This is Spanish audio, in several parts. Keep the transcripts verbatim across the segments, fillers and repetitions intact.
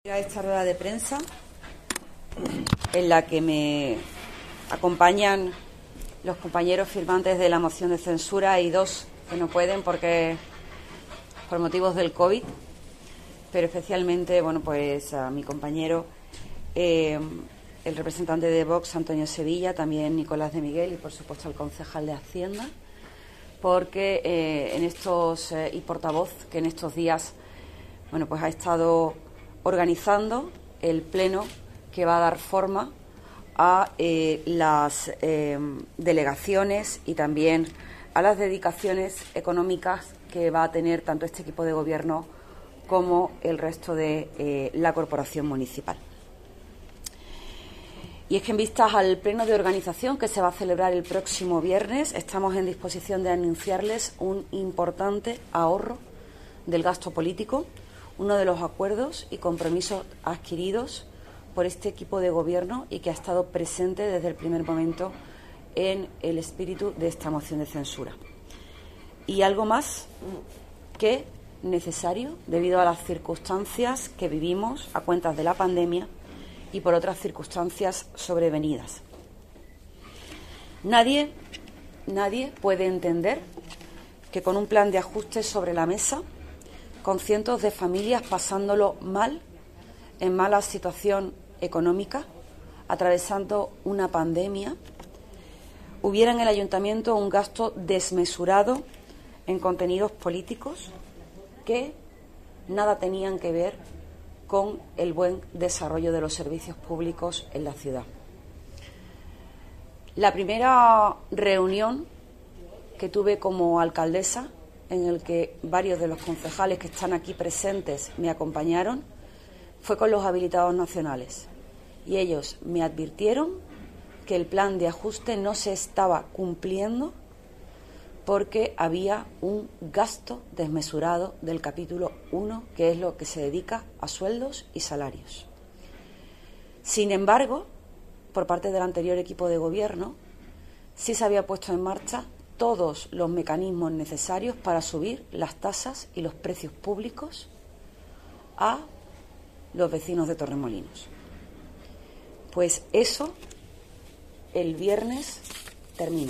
A esta rueda de prensa en la que me acompañan los compañeros firmantes de la moción de censura y dos que no pueden porque por motivos del COVID, pero especialmente, bueno, pues a mi compañero, eh, el representante de Vox, Antonio Sevilla, también Nicolás de Miguel y, por supuesto, el concejal de Hacienda, porque eh, en estos eh, y portavoz que en estos días, bueno, pues ha estado organizando el pleno que va a dar forma a eh, las eh, delegaciones y también a las dedicaciones económicas que va a tener tanto este equipo de gobierno como el resto de eh, la corporación municipal. Y es que en vistas al pleno de organización que se va a celebrar el próximo viernes, estamos en disposición de anunciarles un importante ahorro del gasto político, uno de los acuerdos y compromisos adquiridos por este equipo de gobierno y que ha estado presente desde el primer momento en el espíritu de esta moción de censura. Y algo más que necesario debido a las circunstancias que vivimos a cuentas de la pandemia y por otras circunstancias sobrevenidas. Nadie, nadie puede entender que con un plan de ajuste sobre la mesa, con cientos de familias pasándolo mal, en mala situación económica, atravesando una pandemia, hubiera en el ayuntamiento un gasto desmesurado en contenidos políticos que nada tenían que ver con el buen desarrollo de los servicios públicos en la ciudad. La primera reunión que tuve como alcaldesa, en el que varios de los concejales que están aquí presentes me acompañaron, fue con los habilitados nacionales. Y ellos me advirtieron que el plan de ajuste no se estaba cumpliendo porque había un gasto desmesurado del capítulo uno, que es lo que se dedica a sueldos y salarios. Sin embargo, por parte del anterior equipo de gobierno, sí se había puesto en marcha todos los mecanismos necesarios para subir las tasas y los precios públicos a los vecinos de Torremolinos. Pues eso el viernes termina.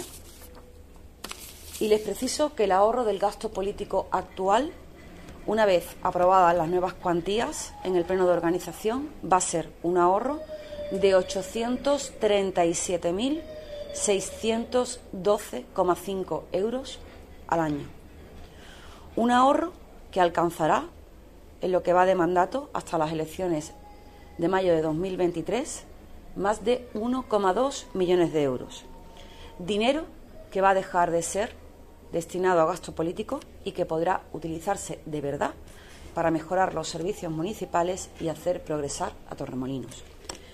Y les preciso que el ahorro del gasto político actual, una vez aprobadas las nuevas cuantías en el pleno de organización, va a ser un ahorro de ochocientos treinta y siete mil seiscientos doce coma cinco euros al año. Un ahorro que alcanzará, en lo que va de mandato hasta las elecciones de mayo de dos mil veintitrés, más de uno coma dos millones de euros. Dinero que va a dejar de ser destinado a gasto político y que podrá utilizarse de verdad para mejorar los servicios municipales y hacer progresar a Torremolinos.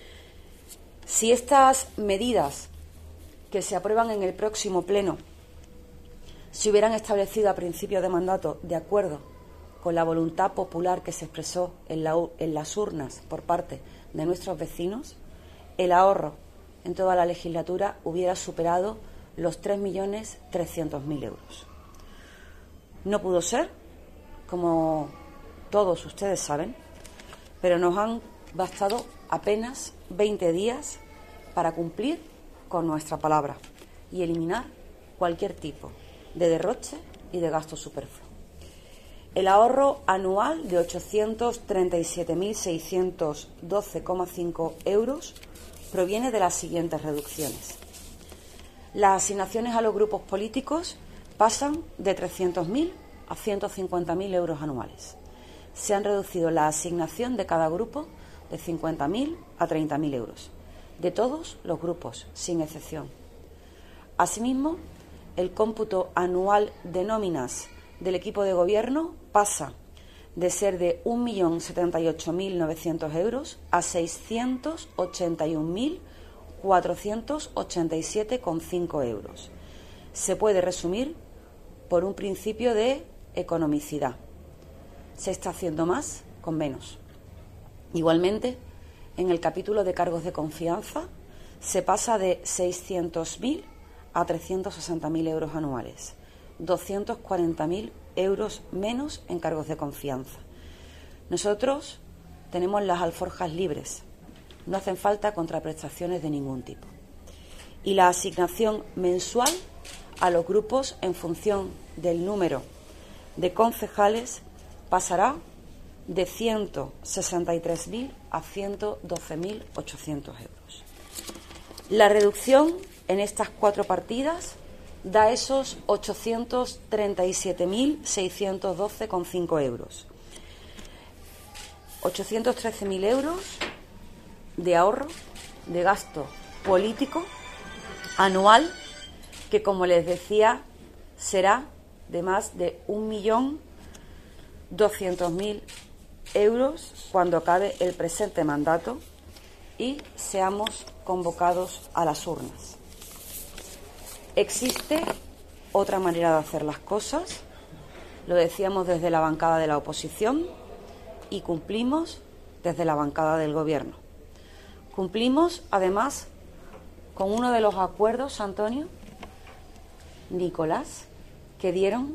Si estas medidas que se aprueban en el próximo pleno se hubieran establecido a principio de mandato de acuerdo con la voluntad popular que se expresó en, la, en las urnas por parte de nuestros vecinos, el ahorro en toda la legislatura hubiera superado los tres millones trescientos mil euros. No pudo ser, como todos ustedes saben, pero nos han bastado apenas veinte días para cumplir con nuestra palabra y eliminar cualquier tipo de derroche y de gasto superfluo. El ahorro anual de ochocientos treinta y siete mil seiscientos doce coma cinco euros proviene de las siguientes reducciones. Las asignaciones a los grupos políticos pasan de trescientos mil a ciento cincuenta mil euros anuales. Se han reducido la asignación de cada grupo de cincuenta mil a treinta mil euros, de todos los grupos, sin excepción. Asimismo, el cómputo anual de nóminas del equipo de gobierno pasa de ser de un millón setenta y ocho mil novecientos euros a seiscientos ochenta y un mil cuatrocientos ochenta y siete coma cinco euros. Se puede resumir por un principio de economicidad. Se está haciendo más con menos. Igualmente, en el capítulo de cargos de confianza se pasa de seiscientos mil a trescientos sesenta mil euros anuales, doscientos cuarenta mil euros menos en cargos de confianza. Nosotros tenemos las alforjas libres. No hacen falta contraprestaciones de ningún tipo. Y la asignación mensual a los grupos en función del número de concejales pasará de ciento sesenta y tres mil a ciento doce mil ochocientos euros. La reducción en estas cuatro partidas da esos ochocientos treinta y siete mil seiscientos doce coma cinco euros. ochocientos trece mil euros de ahorro, de gasto político anual, que, como les decía, será de más de un millón doscientos mil euros cuando acabe el presente mandato y seamos convocados a las urnas. Existe otra manera de hacer las cosas, lo decíamos desde la bancada de la oposición y cumplimos desde la bancada del Gobierno. Cumplimos, además, con uno de los acuerdos, Antonio, Nicolás, que dieron,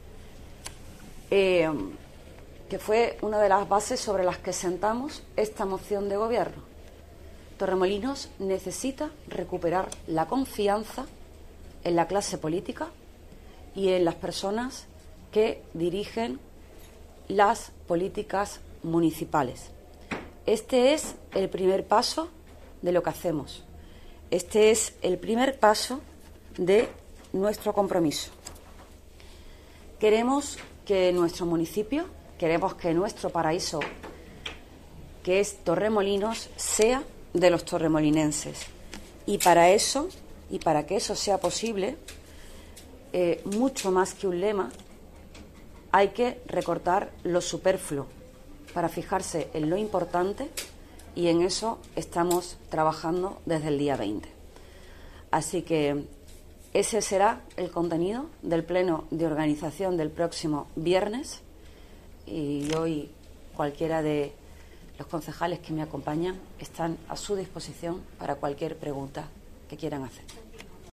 eh, que fue una de las bases sobre las que sentamos esta moción de gobierno. Torremolinos necesita recuperar la confianza en la clase política y en las personas que dirigen las políticas municipales. Este es el primer paso de lo que hacemos. Este es el primer paso de nuestro compromiso. Queremos que nuestro municipio, queremos que nuestro paraíso, que es Torremolinos, sea de los torremolinenses. Y para eso, y para que eso sea posible, eh, mucho más que un lema, hay que recortar lo superfluo para fijarse en lo importante, y en eso estamos trabajando desde el día veinte. Así que ese será el contenido del pleno de organización del próximo viernes, y hoy cualquiera de los concejales que me acompañan están a su disposición para cualquier pregunta que quieran hacer.